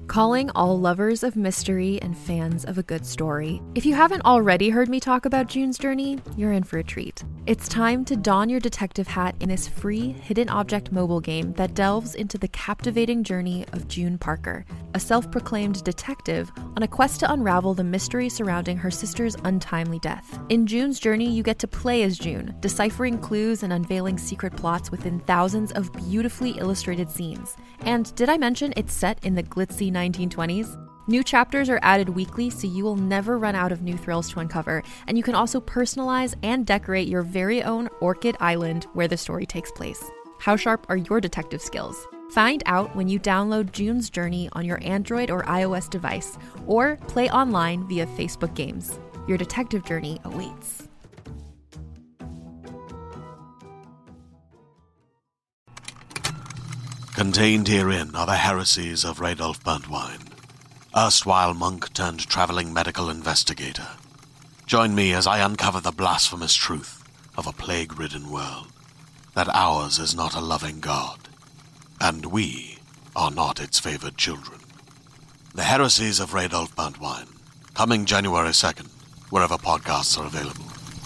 Calling all lovers of mystery and fans of a good story. If you haven't already heard me talk about June's Journey, you're in for a treat. It's time to don your detective hat in this free hidden object mobile game that delves into the captivating journey of June Parker, a self-proclaimed detective on a quest to unravel the mystery surrounding her sister's untimely death. In June's Journey, you get to play as June, deciphering clues and unveiling secret plots within thousands of beautifully illustrated scenes. And did I mention it's set in the glitzy 1920s? New chapters are added weekly, so you will never run out of new thrills to uncover, and you can also personalize and decorate your very own Orchid Island where the story takes place. How sharp are your detective skills? Find out when you download June's Journey on your Android or iOS device, or play online via Facebook Games. Your detective journey awaits. Contained herein are the heresies of Radolf Burntwine, erstwhile monk turned traveling medical investigator. Join me as I uncover the blasphemous truth of a plague-ridden world, that ours is not a loving God, and we are not its favored children. The heresies of Radolf Burntwine, coming January 2nd, wherever podcasts are available.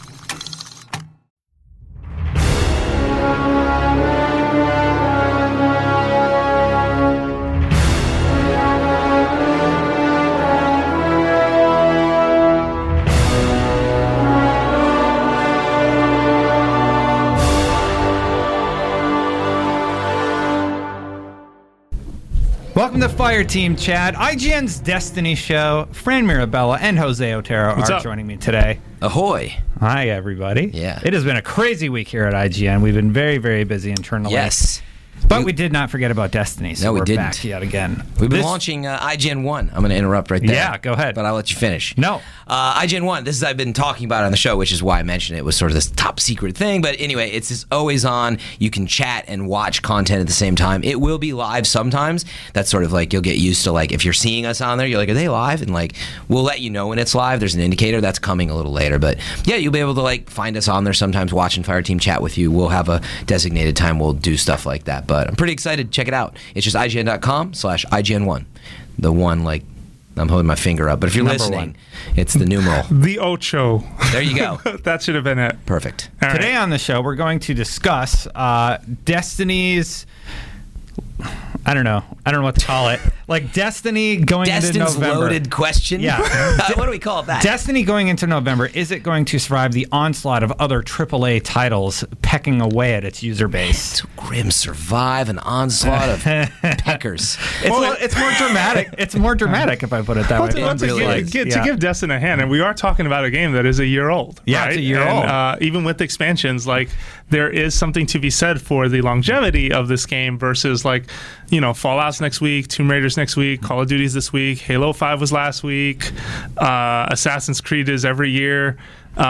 Welcome to Fire Team Chad, IGN's Destiny show. Fran Mirabella and Jose Otero are joining me today. Ahoy. Hi, everybody. Yeah. It has been a crazy week here at IGN. We've been very, very busy internally. Yes. But we did not forget about Destiny, so No, we we're didn't. back yet again. We've been launching IGN 1. I'm going to interrupt right there. Yeah, go ahead. But I'll let you finish. No. IGN 1, this is I've been talking about it on the show, which is why I mentioned it was sort of this top secret thing. But anyway, it's just always on. You can chat and watch content at the same time. It will be live sometimes. That's sort of like you'll get used to, like, if you're seeing us on there, you're like, are they live? And like, we'll let you know when it's live. There's an indicator that's coming a little later. But yeah, you'll be able to like find us on there sometimes, watching Fire Team chat with you. We'll have a designated time. We'll do stuff like that. But I'm pretty excited. Check it out. It's just IGN.com/IGN1. The one, like, I'm holding my finger up. But if you're listening, it's the numeral. The Ocho. There you go. That should have been it. Perfect. All right. Today on the show, we're going to discuss Destiny's... I don't know what to call it. Like Destiny going into November. Loaded question. Yeah. What do we call that? Destiny going into November, is it going to survive the onslaught of other AAA titles pecking away at its user base? It's grim survive, an onslaught of peckers. It's more dramatic. It's more dramatic if I put it that way. To give Destiny a hand, and we are talking about a game that is a year old. Yeah, right? it's a year old. Even with expansions, like, there is something to be said for the longevity of this game versus, like, you know, Fallout's next week, Tomb Raider's next week, Call of Duty's this week, Halo 5 was last week, Assassin's Creed is every year. But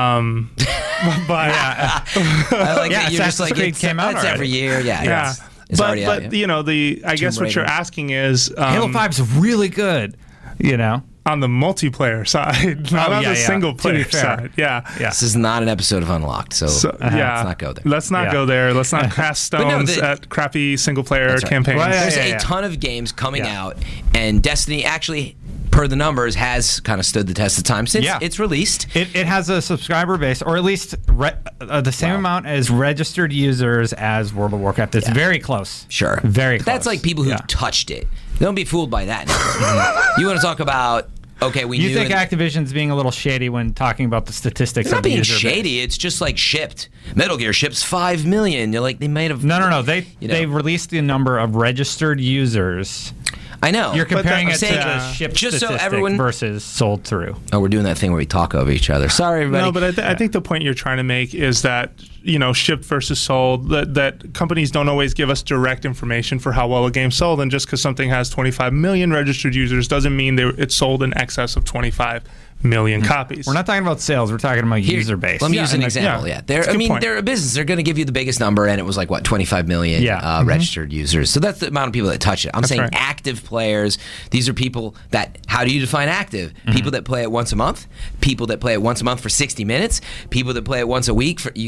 I like that you're just like, Creed came out that's already. every year. Yeah. It's but already out, yeah. you know, I guess what you're asking is Halo 5's really good, you know? on the multiplayer side, not on the single player side. Yeah. This is not an episode of Unlocked, so let's not go there. Let's not go there. Let's not cast stones at crappy single player campaigns. Well, There's a ton of games coming out, and Destiny actually, per the numbers, has kind of stood the test of time since it's released. It has a subscriber base, or at least the same amount as registered users as World of Warcraft. It's very close. Sure. Very close. That's like people who've touched it. Don't be fooled by that. You want to talk about... Okay, you think Activision's being a little shady when talking about the statistics of the user base? It's not being shady. It's just like shipped. Metal Gear ships 5 million. You're like, they might have... No. They released the number of registered users. I know. You're comparing it to shipped just so statistic everyone versus sold through. Oh, we're doing that thing where we talk over each other. Sorry, everybody. No, but I think the point you're trying to make is that, you know, shipped versus sold, that companies don't always give us direct information for how well a game sold, and just because something has 25 million registered users doesn't mean it's sold in excess of 25 million copies. We're not talking about sales. We're talking about user base. Let me use an example. They're a business. They're going to give you the biggest number, and it was like, what, 25 million registered users. So that's the amount of people that touch it. I'm saying active players. These are people that, how do you define active? People that play it once a month, people that play it once a month for 60 minutes, people that play it once a week. You get where I'm going.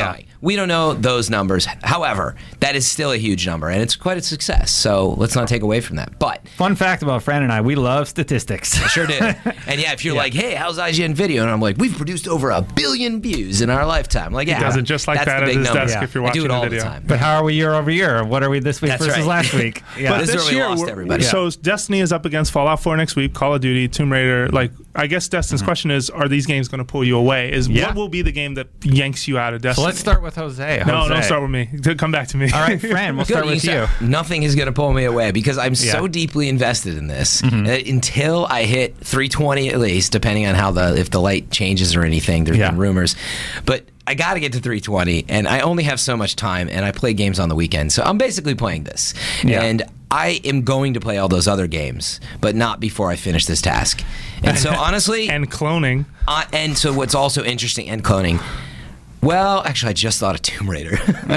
knowing. We don't know those numbers. However, that is still a huge number, and it's quite a success. So let's not take away from that. But fun fact about Fran and I, we love statistics. I sure do. And yeah, if you're like, hey, how's IGN Video? And I'm like, we've produced over 1 billion views in our lifetime. I'm like, yeah, He does it just like that's that the at big his number. desk if you're watching I do it the all video. the time. But how are we year over year? What are we this week That's versus right. last week? Yeah. But This is this where we year, lost everybody. so Destiny is up against Fallout 4 next week, Call of Duty, Tomb Raider. Like, I guess Destin's question is, are these games going to pull you away? What will be the game that yanks you out of Destiny? So let's start with Jose. No, don't start with me. Come back to me. All right, Fran, we'll start with you. Nothing is going to pull me away because I'm so deeply invested in this. Until I hit 320 at least, depending on how if the light changes or anything. There's been rumors, but I got to get to 320, and I only have so much time, and I play games on the weekend, so I'm basically playing this. And I am going to play all those other games, but not before I finish this task. And so honestly, and cloning. And so what's also interesting, and cloning. Well, actually, I just thought of Tomb Raider.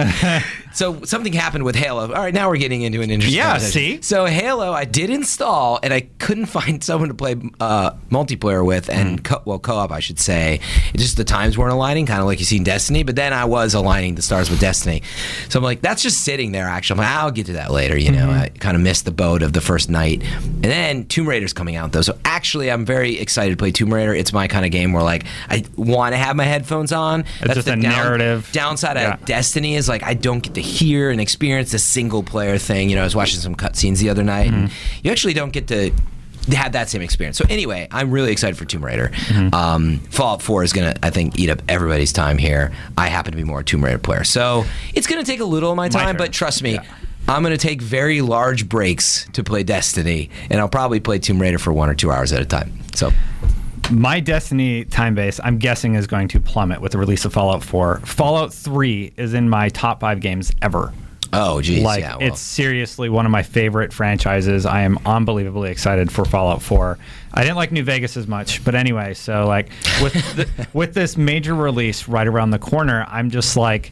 So something happened with Halo. All right, now we're getting into an interesting conversation. See? So Halo, I did install, and I couldn't find someone to play multiplayer with, and co-op, I should say. It's just the times weren't aligning, kind of like you see in Destiny, but then I was aligning the stars with Destiny. So I'm like, that's just sitting there, actually. I'm like, I'll get to that later, you know. I kind of missed the boat of the first night. And then Tomb Raider's coming out, though. So actually, I'm very excited to play Tomb Raider. It's my kind of game where, like, I want to have my headphones on. It's just a narrative. Downside of Destiny is, like, I don't get to hear and experience the single player thing. You know, I was watching some cutscenes the other night, and you actually don't get to have that same experience. So anyway, I'm really excited for Tomb Raider. Fallout 4 is going to, I think, eat up everybody's time here. I happen to be more a Tomb Raider player. So it's going to take a little of my time, but trust me, I'm going to take very large breaks to play Destiny, and I'll probably play Tomb Raider for 1 or 2 hours at a time. So my Destiny time base, I'm guessing, is going to plummet with the release of Fallout 4. Fallout 3 is in my top 5 games ever. Oh, geez. Like, it's seriously one of my favorite franchises. I am unbelievably excited for Fallout 4. I didn't like New Vegas as much, but anyway, so like with this major release right around the corner, I'm just like,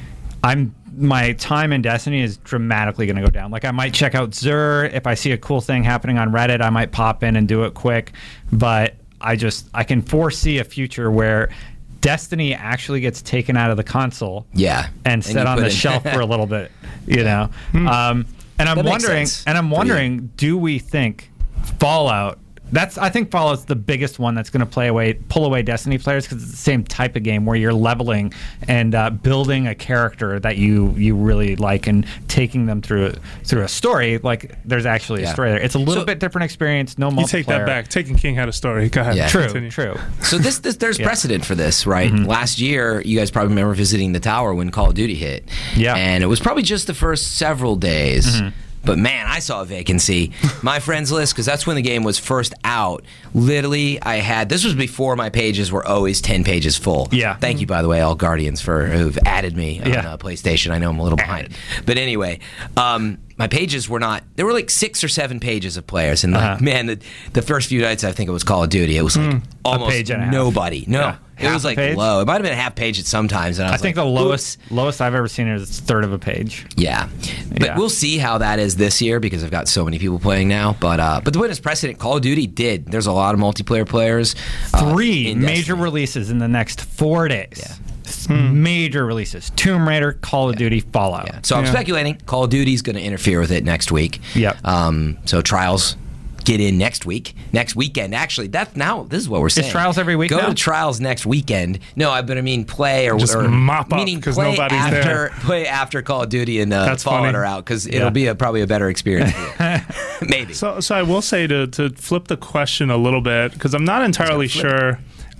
my time in Destiny is dramatically going to go down. Like, I might check out Xur. If I see a cool thing happening on Reddit, I might pop in and do it quick. But I can foresee a future where Destiny actually gets taken out of the console, and set on the shelf for a little bit, you know. And I'm wondering, do we think Fallout? I think Fallout's the biggest one that's going to pull away Destiny players, because it's the same type of game where you're leveling and building a character that you really like and taking them through a story. Like, there's actually a story there. It's a little bit different experience. No multiplayer. You take that back. Taken King had a story. Go ahead. Yeah. True. So there's precedent for this, right? Last year, you guys probably remember visiting the tower when Call of Duty hit. Yeah. And it was probably just the first several days. But man, I saw a vacancy. My friends list, because that's when the game was first out. Literally, this was before my pages were always 10 pages full. Yeah. Thank you, by the way, all Guardians, who've added me on PlayStation. I know I'm a little behind. But anyway, my pages were not, there were like 6 or 7 pages of players. And like, man, the first few nights I think it was Call of Duty, it was like almost page and a half. nobody. No. Yeah. It was like low. It might have been a half page at some times. And I think like, the lowest I've ever seen is a third of a page. Yeah. But we'll see how that is this year, because I've got so many people playing now. But the witness precedent, Call of Duty did. There's a lot of multiplayer players. 3 major releases in the next 4 days. Major releases: Tomb Raider, Call of Duty, Fallout. Yeah. So I'm speculating Call of Duty's going to interfere with it next week. Yep. So Trials get in next weekend. Actually, this is what we're saying. Is Trials every week Go now? to Trials next weekend. No, but I mean play or just mop up, meaning because play nobody's after there. Play after Call of Duty and That's Fallout funny. are out, because it'll be probably a better experience for you. Maybe. So I will say to flip the question a little bit, because I'm not entirely sure.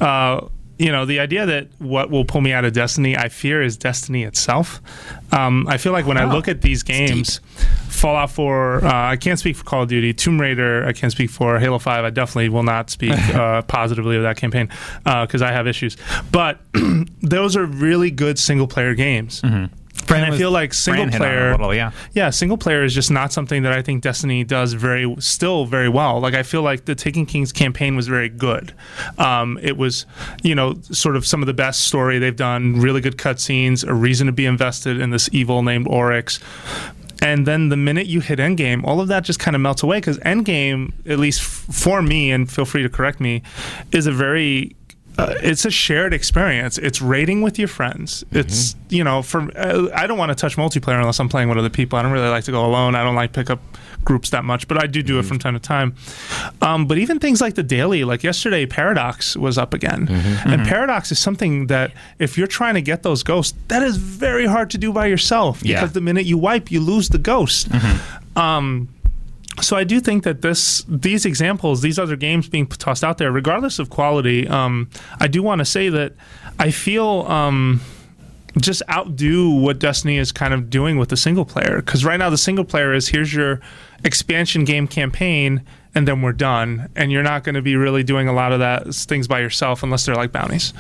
The idea that what will pull me out of Destiny, I fear, is Destiny itself. I feel like when I look at these games, Fallout 4, I can't speak for Call of Duty. Tomb Raider, I can't speak for. Halo 5, I definitely will not speak positively of that campaign, because I have issues. But those are really good single-player games. And I feel like single player, single player is just not something that I think Destiny does still very well. Like, I feel like the Taken King's campaign was very good. It was, sort of some of the best story they've done, really good cutscenes, a reason to be invested in this evil named Oryx. And then the minute you hit Endgame, all of that just kind of melts away, because Endgame, at least for me, and feel free to correct me, is a very it's a shared experience. It's raiding with your friends. It's, you know, I don't want to touch multiplayer unless I'm playing with other people. I don't really like to go alone. I don't like pick up groups that much, but I do it from time to time. But even things like the daily, like yesterday, Paradox was up again. And Paradox is something that if you're trying to get those ghosts, that is very hard to do by yourself, because the minute you wipe, you lose the ghost. So I do think that these examples, these other games being tossed out there, regardless of quality, I do want to say that I feel just outdo what Destiny is kind of doing with the single player. Because right now the single player is, here's your expansion game campaign, and then we're done. And you're not going to be really doing a lot of that things by yourself unless they're like bounties.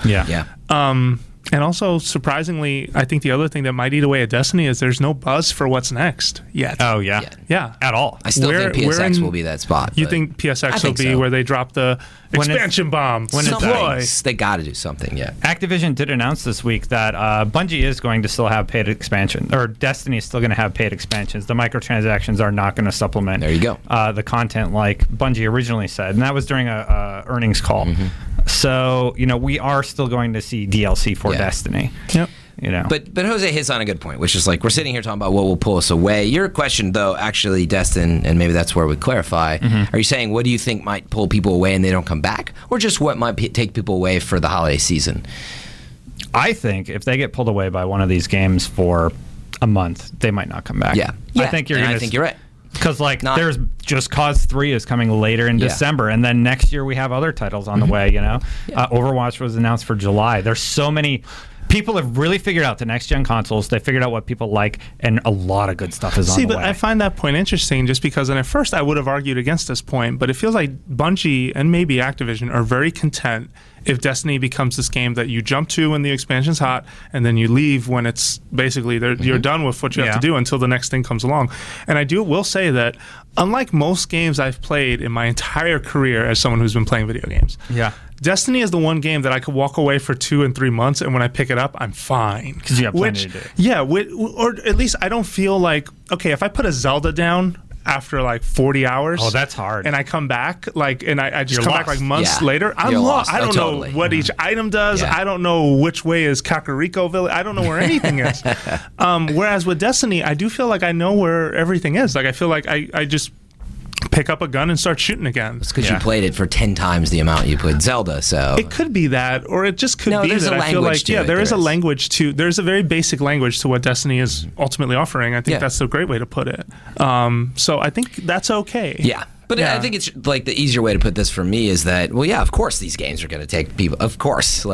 And also, surprisingly, I think the other thing that might eat away at Destiny is there's no buzz for what's next yet. Oh, yeah. At all. I still think PSX will be that spot. You think PSX will be where they drop the expansion bomb? When they got to do something, Activision did announce this week that Bungie is going to still have paid expansion, or Destiny is still going to have paid expansions. The microtransactions are not going to supplement there you go. The content like Bungie originally said, and that was during a earnings call. So, you know, we are still going to see DLC for Destiny. You know. But Jose hits on a good point, which is like we're sitting here talking about what will pull us away. Your question, though, actually, Destin, and maybe that's where we clarify, are you saying what do you think might pull people away and they don't come back? Or just what might take people away for the holiday season? I think if they get pulled away by one of these games for a month, they might not come back. I think you're right. Because, there's Just Cause 3 is coming later in December, and then next year we have other titles on the way, you know? Overwatch was announced for July. There's so many... People have really figured out the next-gen consoles. They figured out what people like, and a lot of good stuff is on the way. See, but I find that point interesting just because, and at first I would have argued against this point, but it feels like Bungie and maybe Activision are very content if Destiny becomes this game that you jump to when the expansion's hot, and then you leave when it's basically you're done with what you have to do until the next thing comes along. And I will say that unlike most games I've played in my entire career as someone who's been playing video games, Destiny is the one game that I could walk away for 2 and 3 months, and when I pick it up, I'm fine. Because you have plenty to do. Yeah, or at least I don't feel like, okay, if I put a Zelda down after like 40 hours. Oh, that's hard. And I come back, and I just You're come lost. back like months later. I'm lost. I don't know what each item does. I don't know which way is Kakariko Village. I don't know where anything is. Whereas with Destiny, I do feel like I know where everything is. Like I feel like I just pick up a gun and start shooting again. It's because you played it for 10 times the amount you played Zelda, so... It could be that, or it just could be that I feel like, there is a language to... There's a very basic language to what Destiny is ultimately offering. I think that's a great way to put it. So I think that's okay. Yeah. But I think it's like the easier way to put this for me is that, of course these games are going to take people. Of course.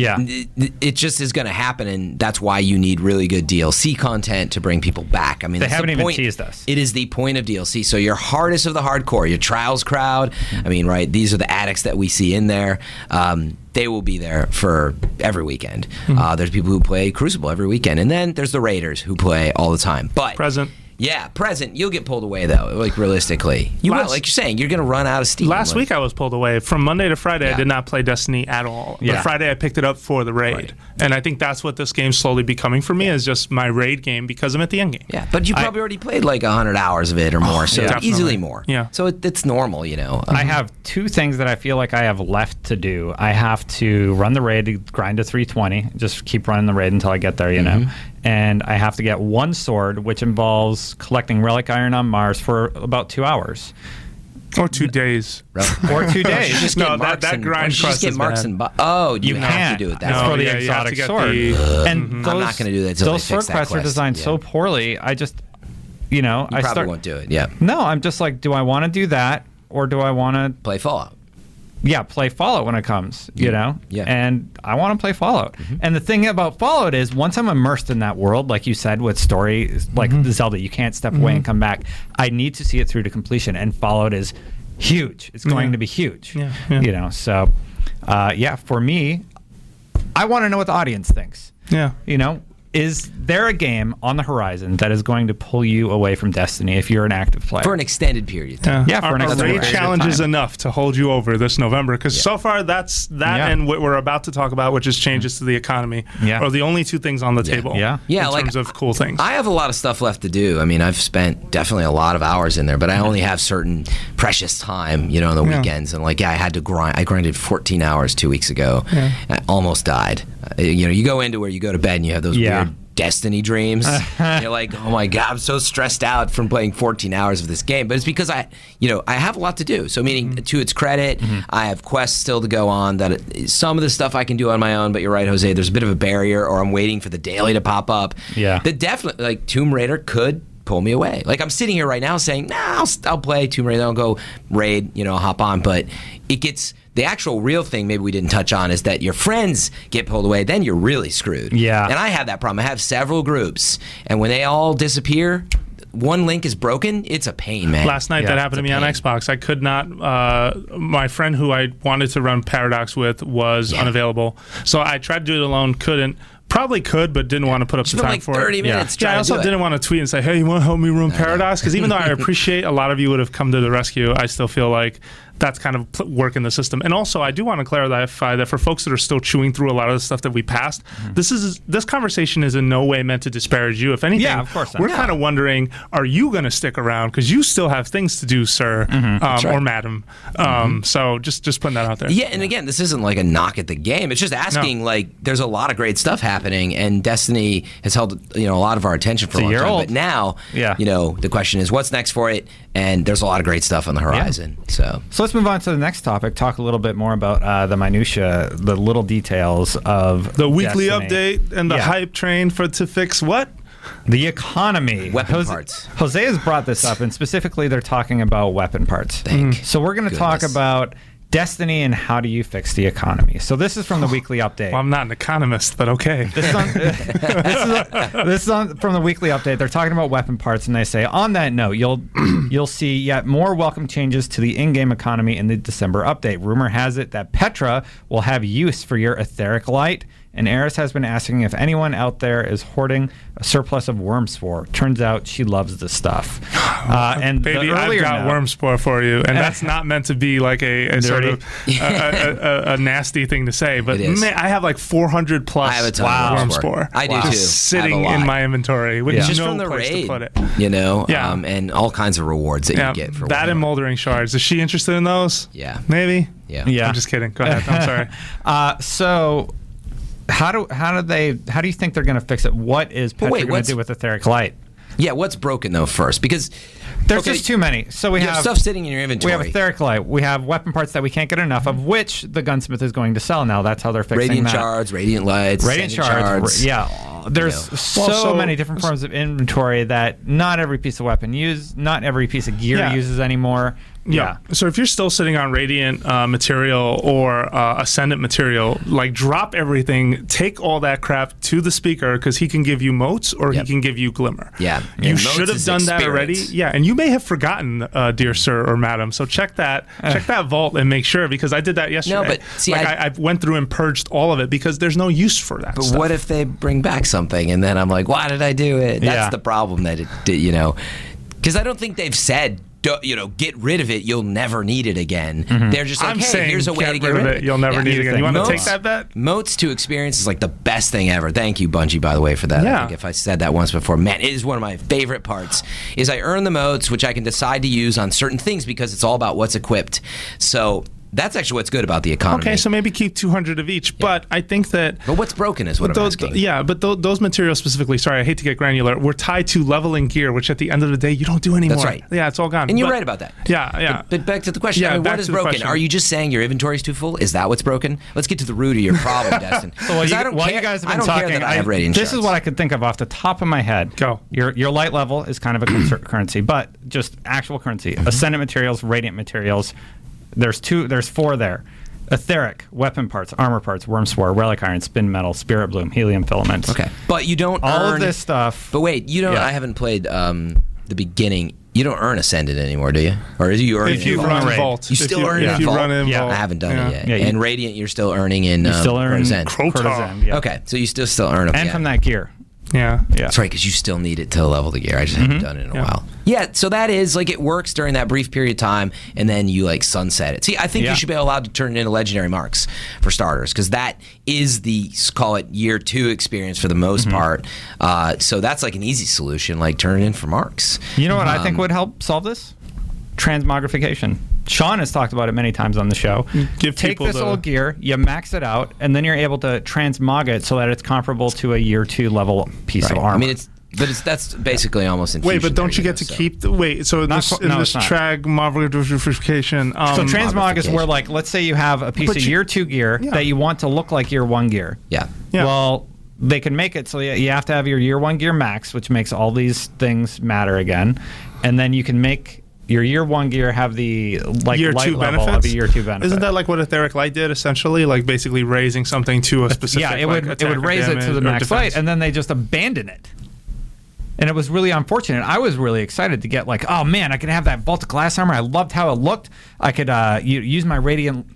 It just is going to happen, and that's why you need really good DLC content to bring people back. I mean, they haven't even teased us. It is the point of DLC. So your hardest of the hardcore, your Trials crowd, I mean, right, these are the addicts that we see in there. They will be there for every weekend. There's people who play Crucible every weekend. And then there's the Raiders who play all the time. But present. Yeah, present. You'll get pulled away, though, like realistically. You will. Like you're saying, you're going to run out of steam. Last week I was pulled away. From Monday to Friday, I did not play Destiny at all. But Friday I picked it up for the raid. Right. And I think that's what this game's slowly becoming for me, is just my raid game because I'm at the end game. Yeah, but you probably already played like 100 hours of it or more, so easily more. Yeah. So it's normal, you know. I have 2 things that I feel like I have left to do. I have to run the raid, grind to 320, just keep running the raid until I get there, you know. And I have to get 1 sword, which involves collecting relic iron on Mars for about 2 hours. Or 2 days. Or 2 days. You just get that grind crust is marks bad. and you have to do it that way. way. For the exotic sword. And those, I'm not going to do that until those sword quests are designed so poorly, I just, you probably won't do it, No, I'm just like, do I want to do that, or do I want to... play Fallout. Yeah, play Fallout when it comes, you know? Yeah. And I want to play Fallout. And the thing about Fallout is, once I'm immersed in that world, like you said, with story, like Zelda, you can't step away and come back. I need to see it through to completion, and Fallout is huge. It's going to be huge. You know, so, for me, I want to know what the audience thinks. Yeah. You know? Is there a game on the horizon that is going to pull you away from Destiny if you're an active player? For an extended period of time. Yeah, for an Our extended raid period of challenge is time. enough to hold you over this November, because so far that's that Yeah. and what we're about to talk about, which is changes to the economy, Yeah. are the only two things on the table. Yeah. Yeah, in like, terms of cool things. I have a lot of stuff left to do. I mean, I've spent definitely a lot of hours in there, but I only have certain precious time, on the weekends. And I had to grind. I grinded 14 hours 2 weeks ago. I almost died. You go into where you go to bed and you have those weird Destiny dreams. You're like, oh my God, I'm so stressed out from playing 14 hours of this game. But it's because I have a lot to do. So meaning to its credit, I have quests still to go on. Some of the stuff I can do on my own, but you're right, Jose, there's a bit of a barrier, or I'm waiting for the daily to pop up. Yeah. That definitely, Tomb Raider could pull me away. I'm sitting here right now saying, I'll play Tomb Raider, I'll go raid, I'll hop on. But it gets... The actual real thing maybe we didn't touch on is that your friends get pulled away, then you're really screwed. Yeah. And I have that problem. I have several groups, and when they all disappear, one link is broken, it's a pain, man. Last night that happened to me on Xbox. I could not. My friend who I wanted to run Paradox with was unavailable, so I tried to do it alone. Couldn't. Probably could, but didn't want to put up the time for 30 it. minutes. Yeah, I also didn't want to tweet and say, "Hey, you want to help me run Paradox?" Because even though I appreciate a lot of you would have come to the rescue, I still feel like that's kind of work in the system. And also, I do want to clarify that for folks that are still chewing through a lot of the stuff that we passed, this conversation is in no way meant to disparage you. If anything, of course not. we're kind of wondering, are you going to stick around? Because you still have things to do, sir, or madam. So just putting that out there. Yeah, and again, this isn't like a knock at the game. It's just asking, there's a lot of great stuff happening, and Destiny has held, a lot of our attention for a long time. But now, the question is, what's next for it? And there's a lot of great stuff on the horizon. So let's move on to the next topic. Talk a little bit more about the minutia, the little details of the weekly Destiny. update and the hype train to fix what? The economy. Weapon parts. Jose has brought this up, and specifically they're talking about weapon parts. So we're going to talk about Destiny and how do you fix the economy. So this is from the weekly update. Well, I'm not an economist, but okay. This is from the weekly update. They're talking about weapon parts, and they say, on that note, you'll see yet more welcome changes to the in-game economy in the December update. Rumor has it that Petra will have use for your etheric light, and Eris has been asking if anyone out there is hoarding a surplus of Wormspore. Turns out she loves the stuff. And baby, I've got Wormspore for you, and that's not meant to be like a sort of a nasty thing to say, but man, I have like 400 plus. I have a ton of Wormspore. I do too. Just sitting in my inventory with just no from the place raid, to put it. And all kinds of rewards that you get for that and moldering shards. Is she interested in those? Yeah, maybe. Yeah. I'm just kidding. Go ahead. I'm sorry. So. How do you think they're going to fix it? What is Petra going to do with etheric light? Yeah, what's broken though first? Because there's just too many. So we have stuff sitting in your inventory. We have etheric light. We have weapon parts that we can't get enough of, which the gunsmith is going to sell now. That's how they're fixing radiant that. Shards, radiant lights, radiant shards. Yeah, there's so many different forms of inventory that not every piece of weapon not every piece of gear uses anymore. Yeah. So if you're still sitting on Radiant material or Ascendant material, drop everything, take all that crap to the speaker, because he can give you motes or he can give you glimmer. Yeah. You should have done that already. Yeah. And you may have forgotten, dear sir or madam. So check that vault and make sure, because I did that yesterday. No, but see, I went through and purged all of it because there's no use for that stuff. But what if they bring back something and then I'm like, why did I do it? That's the problem that it did, because I don't think they've said, get rid of it. You'll never need it again. They're just like, here's a way to get rid of it. You'll never need it again. You want to take that bet? Moats to experience is like the best thing ever. Thank you, Bungie, by the way, for that. Yeah. I think if I said that once before, man, it is one of my favorite parts. Is I earn the moats, which I can decide to use on certain things because it's all about what's equipped. So that's actually what's good about the economy. Okay, so maybe keep 200 of each. But I think that... But what's broken is what I'm asking. Yeah, but those materials specifically, sorry, I hate to get granular, were tied to leveling gear, which at the end of the day, you don't do anymore. That's right. Yeah, it's all gone. And you're right about that. Yeah. But back to the question. What is broken? Are you just saying your inventory's too full? Is that what's broken? Let's get to the root of your problem, Destin. So while you guys have been talking, this is what I could think of off the top of my head. Go. Your light level is kind of a currency, but just actual currency. Ascendant materials, radiant materials. There's 4 there. Etheric, weapon parts, armor parts, Wormspore, relic iron, spin metal, spirit bloom, helium filaments. Okay. But you don't all of this stuff. But wait, you don't. I haven't played the beginning. You don't earn Ascendant anymore, do you? Or do you earn if you run Vault? You still earn if you run in Vault. I haven't done it yet. And Radiant, you're still earning in Crotazen. Yeah. Okay, so you still earn them. And from that gear. Yeah. That's right, because you still need it to level the gear. I just haven't done it in a while. Yeah, so that is, like, it works during that brief period of time, and then you, like, sunset it. See, I think you should be allowed to turn it into legendary marks, for starters, because that is the, call it, year 2 experience for the most part. So that's, like, an easy solution, like, turn it in for marks. You know what I think would help solve this? Transmogrification. Sean has talked about it many times on the show. Take this old gear, you max it out, and then you're able to transmog it so that it's comparable to a year 2 level piece of armor. I mean, that's basically almost infusion. Wait, but don't you get to keep the transmogrification? So transmog is where, like, let's say you have a piece of year 2 gear that you want to look like year 1 gear. Yeah. Well, they can make it so you have to have your year 1 gear max, which makes all these things matter again, and then you can make your year 1 gear have the year light 2 level benefits? of a year 2 benefit. Isn't that like what Etheric Light did essentially? Like basically raising something to a specific it would raise it to the max light, and then they just abandon it. And it was really unfortunate. I was really excited to get, like, oh man, I could have that Vault of Glass armor. I loved how it looked. I could use my Radiant,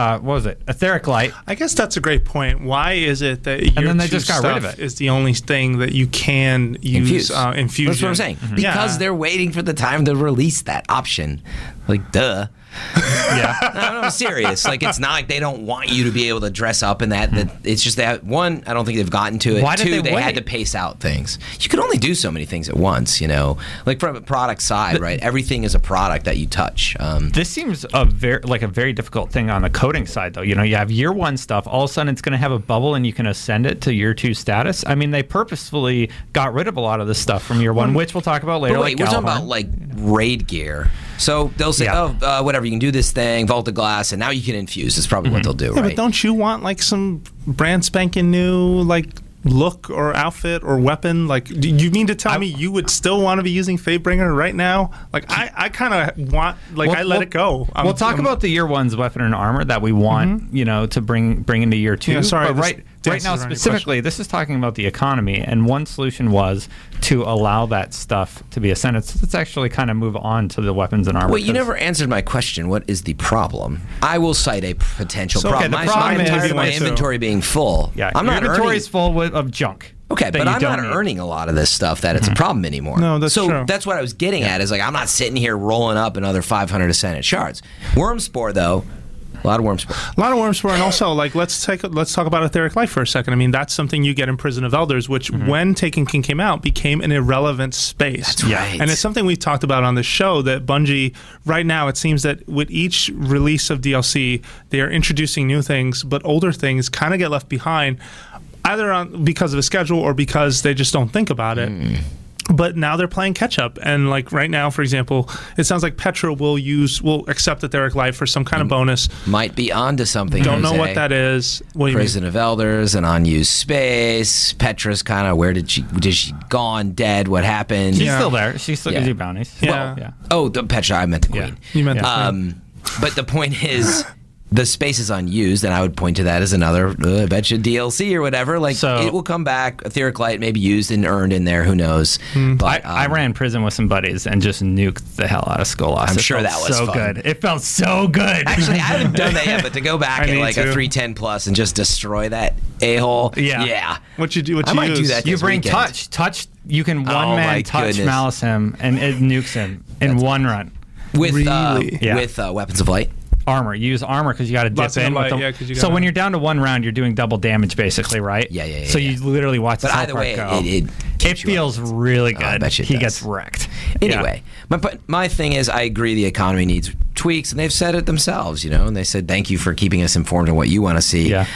Etheric Light. I guess that's a great point. Why is it that year and then they 2 just got rid of it? Is the only thing that you can use infusion? That's what I'm saying. Because they're waiting for the time to release that option. Like, duh. No, I'm serious. Like, it's not like they don't want you to be able to dress up in that. It's just that, one, I don't think they've gotten to it. Why did 2, they wait? had to pace out things. You can only do so many things at once, you know. Like, from a product side, right? Everything is a product that you touch. This seems a very difficult thing on the coding side, though. You know, you have year 1 stuff. All of a sudden, it's going to have a bubble, and you can ascend it to year 2 status. I mean, they purposefully got rid of a lot of this stuff from year 1, which we'll talk about later. But wait, we're talking about, like, raid gear. So they'll say, whatever, you can do this thing, Vault of Glass, and now you can infuse. That's probably what they'll do, right? But don't you want, like, some brand spanking new, like, look or outfit or weapon? Like, do you mean to tell me you would still want to be using Fatebringer right now? Like, I kind of want, like, I let it go. We'll talk about the year 1's weapon and armor that we want, you know, to bring into year 2. Yeah, sorry, but right now specifically, this is talking about the economy, and one solution was to allow that stuff to be ascended. So let's actually kind of move on to the weapons and armor. Well, you never answered my question. What is the problem? I will cite a potential problem. The problem is my inventory being full. Yeah, I'm not inventory earning... is full of junk. Okay, but I'm not earning a lot of this stuff that it's a problem anymore. No, that's true. That's what I was getting at, is like, I'm not sitting here rolling up another 500 Ascendant shards. Wormspore, though, a lot of Wormspore. A lot of Wormspore, and also, like, let's talk about Etheric Light for a second. I mean, that's something you get in Prison of Elders, which, when Taken King came out, became an irrelevant space. That's right. And it's something we've talked about on the show, that Bungie, right now, it seems that with each release of DLC, they are introducing new things, but older things kind of get left behind, either because of a schedule or because they just don't think about it. But now they're playing catch up, and like right now, for example, it sounds like Petra will accept Etheric Light for some kind of bonus. Might be onto something. Don't know Jose. what that is. What do you Prison mean? of Elders, an unused space. Petra's kind of, where did she gone, dead? What happened? She's still there. She still gives you bounties. Yeah. Oh, the Petra. I meant the Queen. You meant the Queen. But the point is, the space is unused, and I would point to that as another, I bet you, DLC or whatever. Like, So- it will come back. Etheric Light may be used and earned in there. Who knows? But I ran prison with some buddies and just nuked the hell out of Skolas. I'm It sure felt that was so fun. good. It felt so good. Actually, I haven't done that yet, but to go back I at need like to. a 310 plus and just destroy that a-hole. Yeah. What you I might do use? that. You this bring weekend. touch. You can Oh, one my man touch goodness. Malice him, and it nukes him in one run. With, Really? Yeah. with Weapons of Light. Armor. You use armor because you got to dip Lots of in with light, them. yeah, 'cause you So gotta- when you're down to one round, you're doing double damage basically, right? Yeah. So you literally watch But the either way, go. it keeps you feels up. really Oh, I good. bet you it He does. gets wrecked. Anyway, my thing is, I agree the economy needs tweaks, and they've said it themselves, you know, and they said, thank you for keeping us informed on what you want to see. Yeah.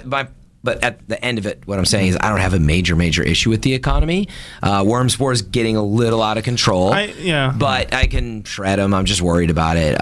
But at the end of it, what I'm saying is I don't have a major issue with the economy. Wormspore is getting a little out of control. But I can shred them. I'm just worried about it.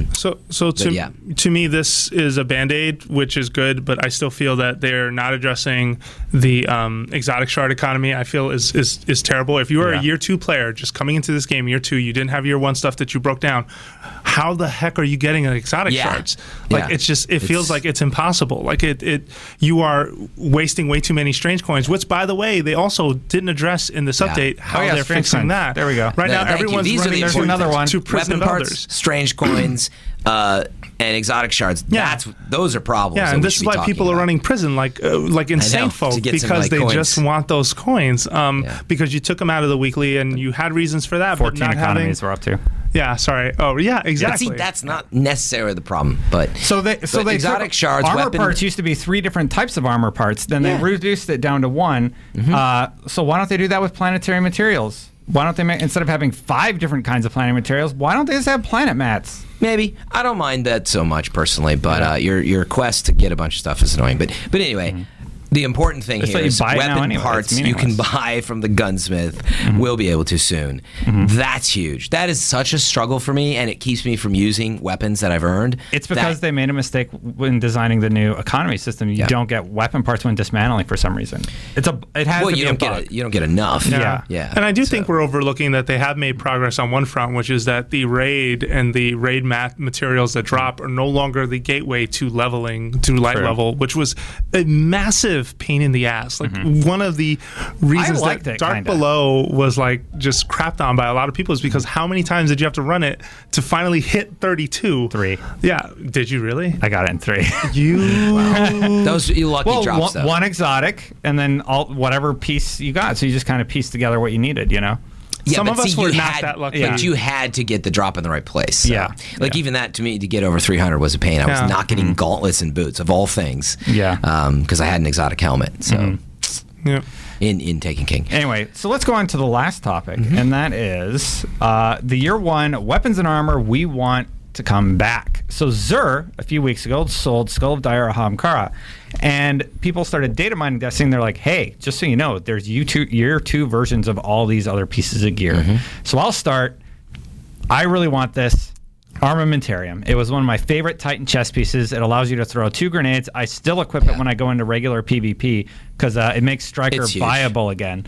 To me, this is a Band-Aid, which is good, but I still feel that they're not addressing the exotic shard economy. I feel is terrible. If you are a year 2 player just coming into this game, year 2, you didn't have year 1 stuff that you broke down. How the heck are you getting exotic shards? Like it feels like it's impossible. Like you are wasting way too many strange coins, which, by the way, they also didn't address in this update how they're strange fixing coins. that. There we go. Right now, Thank you. everyone's These are running the to another one. to Prison Weapon of parts, Elders. strange coins, and exotic shards. Those are problems. Yeah, and this is why people are running prison like insane folk, because they just want those coins. Because you took them out of the weekly and you had reasons for that. 14 but not economies having, we're up to. Yeah, sorry. Oh, yeah, exactly. But see, that's not necessarily the problem. But they exotic shards, armor weapon parts used to be 3 different types of armor parts. Then they reduced it down to 1. So why don't they do that with planetary materials? Why don't they instead of having 5 different kinds of planetary materials? Why don't they just have planet mats? Maybe. I don't mind that so much personally, but your quest to get a bunch of stuff is annoying. But anyway. The important thing here is weapon parts you can buy from the gunsmith. Will be able to soon. That's huge. That is such a struggle for me, and it keeps me from using weapons that I've earned. It's because they made a mistake when designing the new economy system. You don't get weapon parts when dismantling for some reason. It has to be a bug. You don't get enough. Yeah. And I do think we're overlooking that they have made progress on one front, which is that the raid and the raid materials that drop are no longer the gateway to leveling to light level, which was a massive pain in the ass. Like one of the reasons that Dark Below was like just crapped on by a lot of people is because how many times did you have to run it to finally hit 32? 3. Yeah. Did you really? I got it in 3. Those you lucky drops. One exotic, and then whatever piece you got. So you just kind of piece together what you needed. You know. Yeah, some of us were not that lucky. But you had to get the drop in the right place. So. Yeah. Even that, to me, to get over 300 was a pain. I was not getting gauntlets and boots, of all things. Yeah. Because I had an exotic helmet. So, in Taken King. Anyway, so let's go on to the last topic, and that is the year 1 weapons and armor we want to come back. So Xur, a few weeks ago, sold Skull of Dire Ahamkara. And people started data mining testing. They're like, hey, just so you know, there's year 2 versions of all these other pieces of gear. So I'll start. I really want this Armamentarium. It was one of my favorite Titan chest pieces. It allows you to throw 2 grenades. I still equip it when I go into regular PvP because it makes Striker viable again.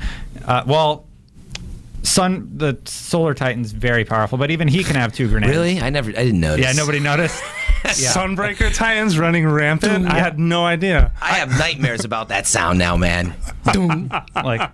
The Solar Titan's very powerful, but even he can have 2 grenades. Really? I didn't notice. Yeah, nobody noticed. Sunbreaker Titans running rampant? I had no idea. I have nightmares about that sound now, man. Oh my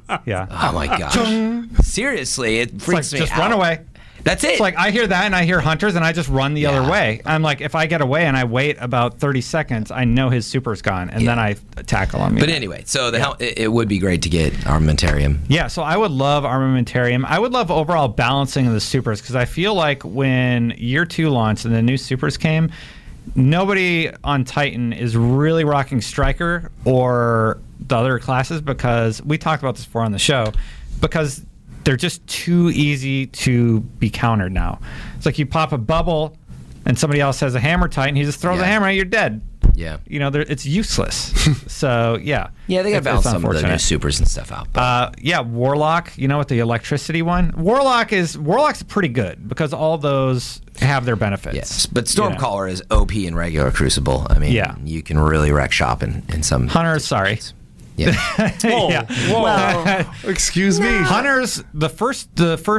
gosh. Seriously, it freaks me out. Just run away. That's it. It's like I hear that and I hear hunters and I just run the other way. I'm like, if I get away and I wait about 30 seconds, I know his super's gone, and then I tackle him. But anyway, so it would be great to get Armamentarium. Yeah, so I would love Armamentarium. I would love overall balancing of the supers because I feel like when year 2 launched and the new supers came, nobody on Titan is really rocking Striker or the other classes because we talked about this before on the show because they're just too easy to be countered now. It's like you pop a bubble and somebody else has a hammer Titan, he just throws a hammer at you, you're dead. Yeah. It's useless. So, yeah. Yeah, they got to balance some of the new supers and stuff out. Warlock, with the electricity one. Warlock's pretty good because all those have their benefits. Yes, but Stormcaller is OP in regular Crucible. I mean, you can really wreck shop in some... Hunter, sorry. Yeah. Whoa. Excuse me. Hunters, the first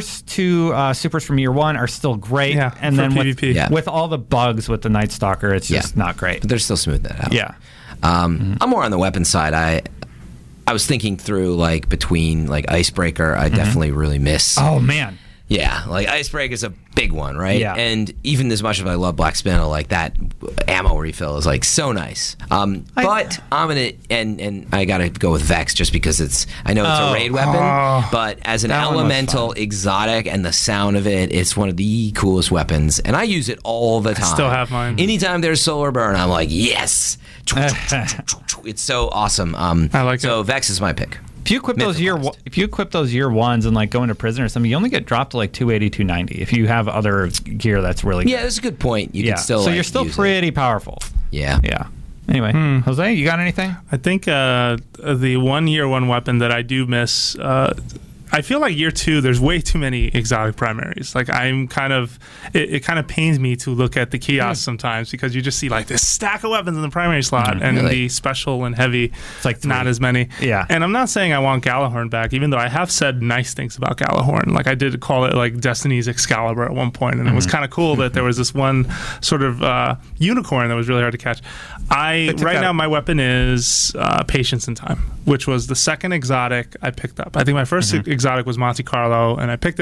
2 supers from year 1 are still great, and then PvP. with all the bugs with the Night Stalker, it's just not great. But they're still smoothing that out. Yeah. I'm more on the weapon side. I was thinking through between Icebreaker. I definitely really miss. Oh man. Yeah, Icebreaker is a big one, right? Yeah. And even as much as I love Black Spindle, that ammo refill is so nice. But I'm gonna and I gotta go with Vex just because I know it's a raid weapon, but as an elemental exotic and the sound of it's one of the coolest weapons, and I use it all the time. I still have mine. Anytime there's solar burn, I'm like, yes, it's so awesome. I like it. So Vex is my pick. If you equip those year 1s and go into prison or something, you only get dropped to 280, 290. If you have other gear that's really good. Yeah, that's a good point. You can still so you're still pretty powerful. Yeah. Yeah. Anyway, Jose, you got anything? I think the year 1 weapon that I do miss. I feel like year 2, there's way too many exotic primaries. I'm kind of, it kind of pains me to look at the kiosks sometimes because you just see this stack of weapons in the primary slot and the special and heavy, it's not as many. Yeah. And I'm not saying I want Galahorn back, even though I have said nice things about Galahorn. I did call it Destiny's Excalibur at one point, and it was kind of cool that there was this one sort of unicorn that was really hard to catch. Right now my weapon is Patience in Time, which was the second exotic I picked up. I think my first exotic was Monte Carlo, and I picked it up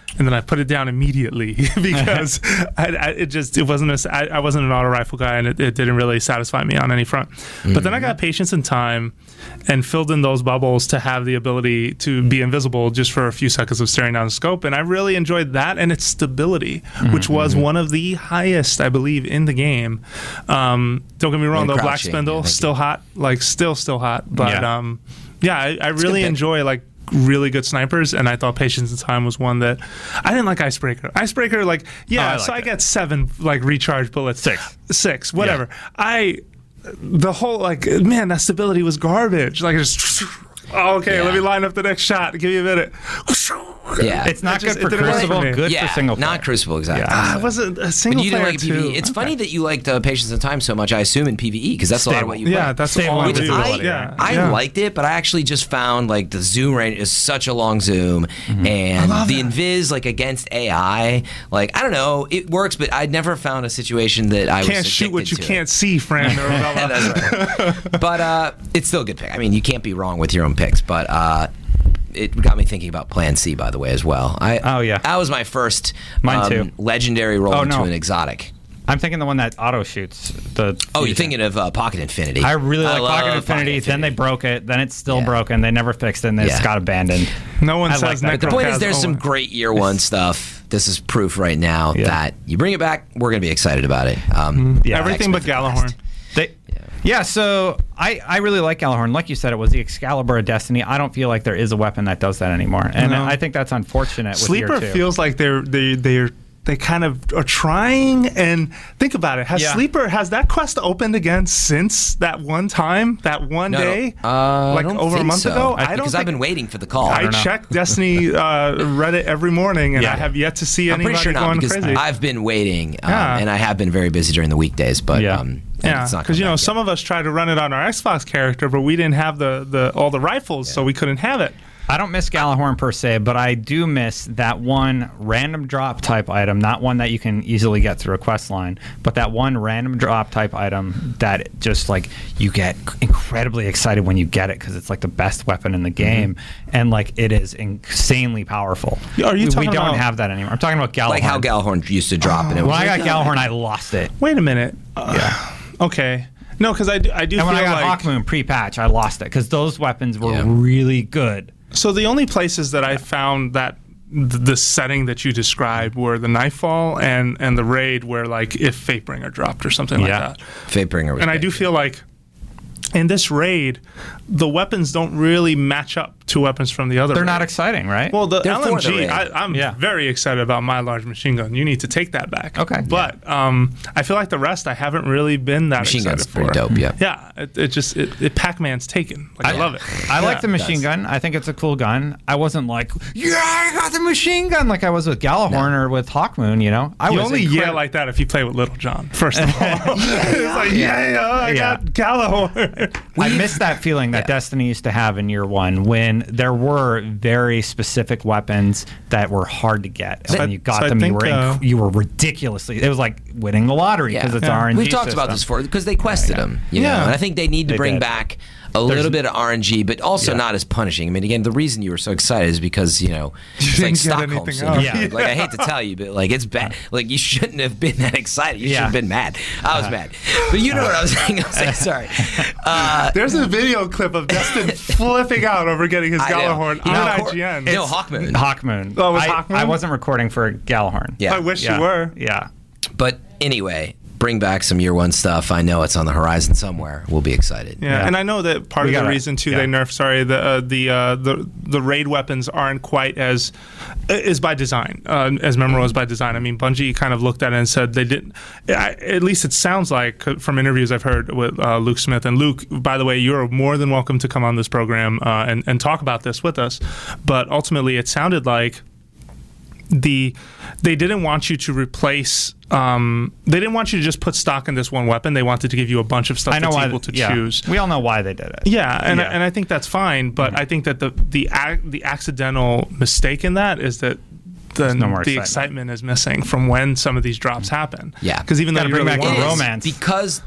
and then I put it down immediately because it wasn't I wasn't an auto rifle guy, and it didn't really satisfy me on any front. But then I got patience and time and filled in those bubbles to have the ability to be invisible just for a few seconds of staring down the scope, and I really enjoyed that and its stability, which was one of the highest, I believe, in the game. Don't get me wrong, though, Black Spindle still hot, like still hot, but I really enjoy like really good snipers, and I thought Patience and Time was one that I didn't like. Icebreaker, like I get 7 like recharge bullets, 6 whatever. The whole like, man, that stability was garbage. Like just let me line up the next shot. Give me a minute. Yeah, it's not good for Crucible. Good for single player. Not Crucible, exactly. It wasn't a single but you player didn't like PvE. It's funny that you liked Patience and Time so much. I assume in PvE because that's a lot of what you play. Yeah, that's all I do. I liked it, but I actually just found like the zoom range is such a long zoom, and the invis like against AI. Like I don't know, it works, but I'd never found a situation that I can't shoot what you can't see, Fran. That's right. But it's still a good pick. I mean, you can't be wrong with your own picks, but. It got me thinking about Plan C, by the way, as well. That was my first legendary roll into an exotic. I'm thinking the one that auto shoots. You're thinking of Pocket Infinity. I really like Pocket Infinity. Then they broke it. Then it's still broken. They never fixed it, and it just got abandoned. No one says that. But the point is, there's some great year 1 stuff. This is proof right now that you bring it back, we're going to be excited about it. Everything but Gjallarhorn. So I really like Gjallarhorn. Like you said, it was the Excalibur of Destiny. I don't feel like there is a weapon that does that anymore, and I think that's unfortunate. With Sleeper feels like they kind of are trying. And think about it. Sleeper has that quest opened again since that one time, that one day, like over a month ago? Because I've been waiting for the call. I check Destiny Reddit every morning, and I have yet to see anybody going crazy. I've been waiting, and I have been very busy during the weekdays, but. Because some of us tried to run it on our Xbox character, but we didn't have all the rifles, so we couldn't have it. I don't miss Gjallarhorn per se, but I do miss that one random drop type item, not one that you can easily get through a quest line, but that one random drop type item that just like you get incredibly excited when you get it because it's like the best weapon in the game, and like it is insanely powerful. We don't have that anymore. I'm talking about Gjallarhorn. Like how Gjallarhorn used to drop, and it when I got Gjallarhorn, I lost it. Wait a minute. Okay. No, because I do and feel when I like got Hawkmoon pre-patch, I lost it because those weapons were really good. So the only places that I found that the setting that you described were the Nightfall and the raid where like if Fatebringer dropped or something like that. Fatebringer was and I do feel like in this raid, the weapons don't really match up to weapons from the other. They're not exciting, right? Well, the LMG, I'm very excited about my large machine gun. You need to take that back. Okay. But I feel like the rest I haven't really been that machine excited gun's for. Pretty dope, Yeah, it Pac-Man's taken. Like, I love it. I like the machine gun. I think it's a cool gun. I wasn't like, I got the machine gun like I was with Gjallarhorn or with Hawkmoon, you know? You only yell like that if you play with Little John, first of all. It's like, I got Gjallarhorn. I miss that feeling that Destiny used to have in year 1 when there were very specific weapons that were hard to get. And when you got them, you were ridiculously. It was like winning the lottery because it's RNG. We've talked about this before because they quested them. You know, and I think they need to bring back a little bit of RNG, but also not as punishing. I mean, again, the reason you were so excited is because, it's like Stockholm syndrome. Like, I hate to tell you, but like it's bad. Like, you shouldn't have been that excited. You should have been mad. I was mad. But you know what I was saying. I was saying, sorry. There's a video clip of Destin flipping out over getting his Gjallarhorn on IGN. No, Hawkmoon. Hawkmoon. Oh, it was Hawkmoon? I wasn't recording for Gjallarhorn. Yeah. I wish you were. Yeah. But anyway, bring back some year 1 stuff. I know it's on the horizon somewhere. We'll be excited. Yeah. And I know that part of the reason too they nerfed the raid weapons aren't quite as is by design as Memorial is by design. I mean, Bungie kind of looked at it and said they didn't. At least it sounds like from interviews I've heard with Luke Smith. And Luke, by the way, you're more than welcome to come on this program and talk about this with us. But ultimately, it sounded like they didn't want you to replace. They didn't want you to just put stock in this one weapon. They wanted to give you a bunch of stuff that's able to choose. We all know why they did it. Yeah, and I think that's fine. But I think that the accidental mistake in that is that then no more the excitement. excitement is missing from when some of these drops happen. Yeah. Because even though Gotta you bring really back want the it, romance. Because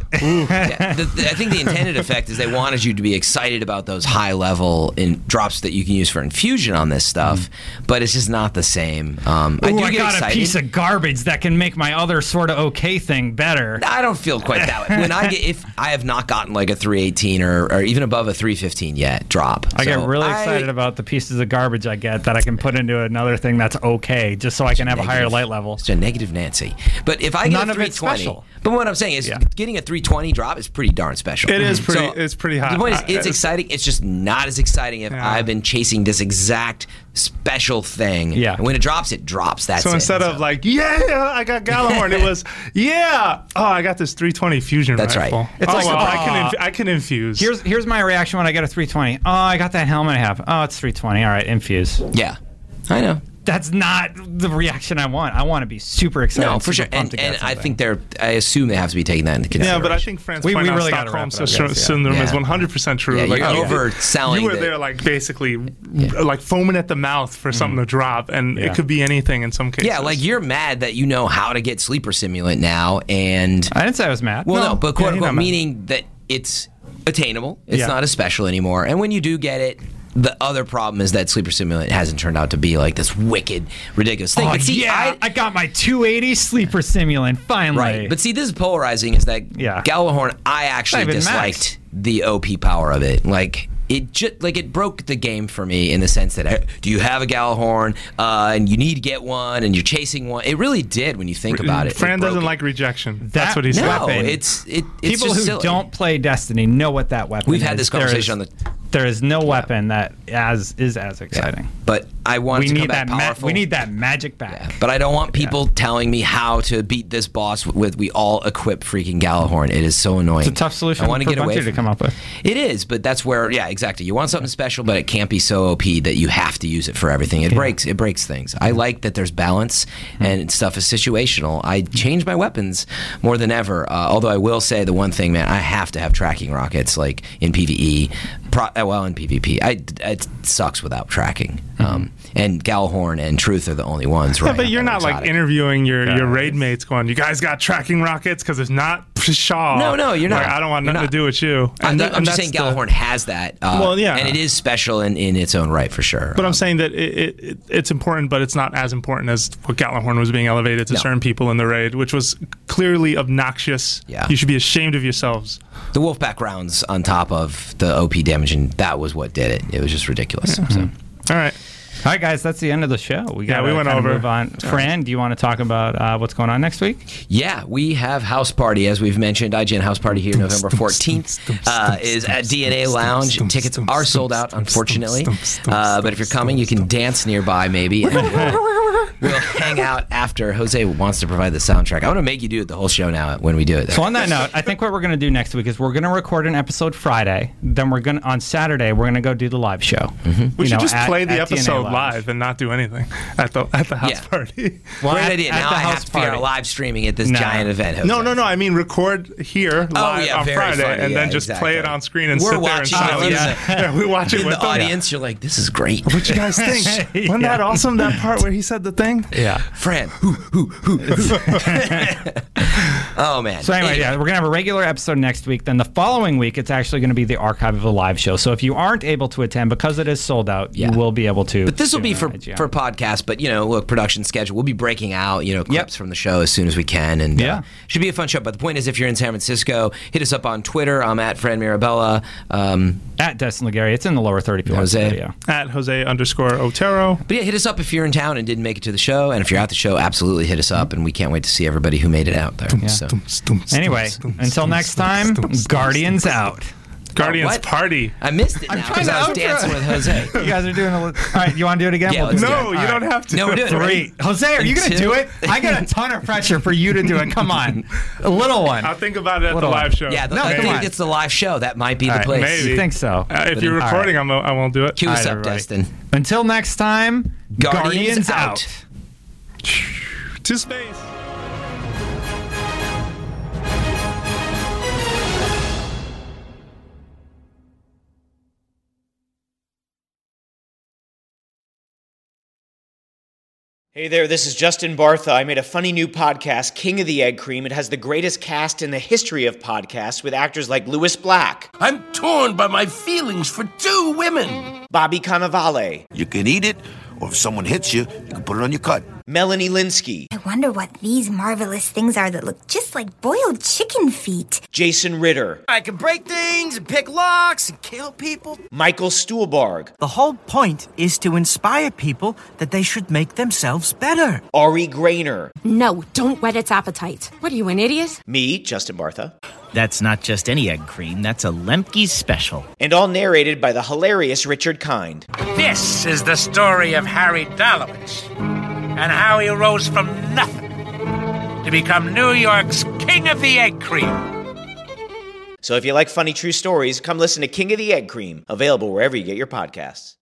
I think the intended effect is they wanted you to be excited about those high level drops that you can use for infusion on this stuff, but it's just not the same. I do I get got excited. a piece of garbage that can make my other sort of okay thing better. I don't feel quite that way. When if I have not gotten like a 318 or even above a 315 yet drop. I get really excited about the pieces of garbage I get that I can put into another thing that's okay, just so I can have a higher light level. It's a negative Nancy. But if I get None a of it's 320, special. but what I'm saying is getting a 320 drop is pretty darn special. it is pretty. So, It's pretty hot. the point is, it's exciting. It's just not as exciting if Yeah. I've been chasing this exact special thing. Yeah. And when it drops, it drops. That's So it. instead of like, yeah, I got Gallahorn, it was, yeah, oh, I got this 320 fusion That's rifle. right. It's oh, like, well, oh. I can infuse. Here's my reaction when I get a 320. Oh, I got that helmet I have. Oh, it's 320. All right, infuse. Yeah, I know. That's not the reaction I want. I want to be super excited. No, for super sure. pumped And to get I something. think I assume they have to be taking that into consideration. Yeah, but I think Fran's We point on really gotta Stockholm wrap it up, guys, yeah. syndrome is Yeah. 100% true. Yeah, like, you're overselling You were the- there, like basically, like foaming at the mouth for something to drop, and Yeah. it could be anything in some cases. Yeah, like you're mad that you know how to get sleeper simulant now, and I didn't say I was mad. well, no, but Yeah, quote you're unquote, not mad. meaning that it's attainable. It's Yeah. not as special anymore. And when you do get it, the other problem is that sleeper simulant hasn't turned out to be like this wicked, ridiculous thing. Oh, But see, yeah, I got my 280 sleeper simulant finally. right. But see, this is polarizing. Is that Yeah. Gallahorn? I actually Not even disliked the OP power of it. Like. It just it broke the game for me in the sense that do you have a Gallahorn and you need to get one and you're chasing one. It really did when you think about it. Fran It broke doesn't it. like rejection. That- That's what he said. No, weapon. it's People just who silly. don't play Destiny know what that weapon We've is. had this conversation on the. There is no weapon that is as exciting. But I want We it to come need back that. powerful. We need that magic back. Yeah, but I don't want people telling me how to beat this boss with we all equip freaking Gallahorn. It is so annoying. It's a tough solution I want for to get away Bungie to from come up with. It is, but that's where exactly. You want something special, but it can't be so OP that you have to use it for everything. It breaks things. I like that there's balance and stuff is situational. I change my weapons more than ever. Although I will say the one thing, man, I have to have tracking rockets like in PvE. In PvP, it sucks without tracking. And Gallahorn and Truth are the only ones. Yeah, Right, but you're not like exotic. interviewing your raid mates going, you guys got tracking rockets? Because it's not Pshaw. No, you're not. Like, I don't want You're nothing not. to do with you. I'm And just saying that's the- Gallahorn has that. Well, yeah. And it is special in its own right, for sure. But I'm saying that it's important, but it's not as important as what Gallahorn was being elevated to No. certain people in the raid, which was clearly obnoxious. Yeah. You should be ashamed of yourselves. the Wolfpack rounds on top of the OP damage, and that was what did it. It was just ridiculous. So. All right. All right, guys, that's the end of the show. We went over. Move on. Fran, do you want to talk about what's going on next week? Yeah, we have House Party, as we've mentioned. IGN House Party here November 14th is at DNA Lounge. Tickets are sold out, unfortunately. But if you're coming, you can dance nearby, maybe. And we'll hang out after. Jose wants to provide the soundtrack. I want to make you do it the whole show now when we do it. So on that note, I think what we're going to do next week is we're going to record an episode Friday. Then on Saturday we're going to go do the live show. We should just play the at DNA episode Lounge. live and not do anything at the house Yeah. party. Well, Great at- idea. at Now the I have house to figure out party. live streaming at this No. giant event. Jose. No. I mean, record here live yeah, on very Friday funny. and Yeah, then just exactly. play it on screen and We're sit there in watching it silence. with Yeah, we watch it In with the them. audience, you're like, this is great. What you guys think? Wasn't that awesome? That part where he said the thing? Yeah. Fran. Oh, man. So anyway, yeah, we're gonna have a regular episode next week. Then the following week, it's actually going to be the archive of the live show. So if you aren't able to attend because it is sold out, Yeah. you will be able to. But this will tune be in for on IGN. podcast. But look, production schedule. We'll be breaking out clips from the show as soon as we can, and Yeah. should be a fun show. But the point is, if you're in San Francisco, hit us up on Twitter. I'm at Fran Mirabella. at Destin Legary. It's in the lower 30 if you watch the Jose. video. At Jose_Otero. But yeah, hit us up if you're in town and didn't make it to the show, and if you're at the show, absolutely hit us up. And we can't wait to see everybody who made it out there. So. Anyway, until next time, Guardians out. Guardians What? Party. I missed it now trying because to I was outro. dancing with Jose. You guys are doing a little. All right, you want to do it again? Yeah, We'll do let's it do No, again. you All don't have to. No, we're doing it. Three. Jose, are you going to Two. do it? I got a ton of pressure for you to do it. Come on. A little one. I'll think about it at the Little live show. Yeah, No, I come think on. it's the live show. That might be the All right, place. maybe. You think so? If you're All right. recording, I won't do it. Cue us All up, right, everybody. Destin. Until next time, Guardians Guardians out. out. To space. Hey there, this is Justin Bartha. I made a funny new podcast, King of the Egg Cream. It has the greatest cast in the history of podcasts with actors like Louis Black. I'm torn by my feelings for two women. Bobby Cannavale. You can eat it, or if someone hits you, you can put it on your cut. Melanie Linsky. I wonder what these marvelous things are that look just like boiled chicken feet. Jason Ritter. I can break things and pick locks and kill people. Michael Stuhlbarg. The whole point is to inspire people that they should make themselves better. Ari Grainer. No, don't whet its appetite. What are you, an idiot? Me, Justin Bartha. That's not just any egg cream, that's a Lemke's special. And all narrated by the hilarious Richard Kind. This is the story of Harry Dalowitz and how he rose from nothing to become New York's King of the Egg Cream. So if you like funny true stories, come listen to King of the Egg Cream, available wherever you get your podcasts.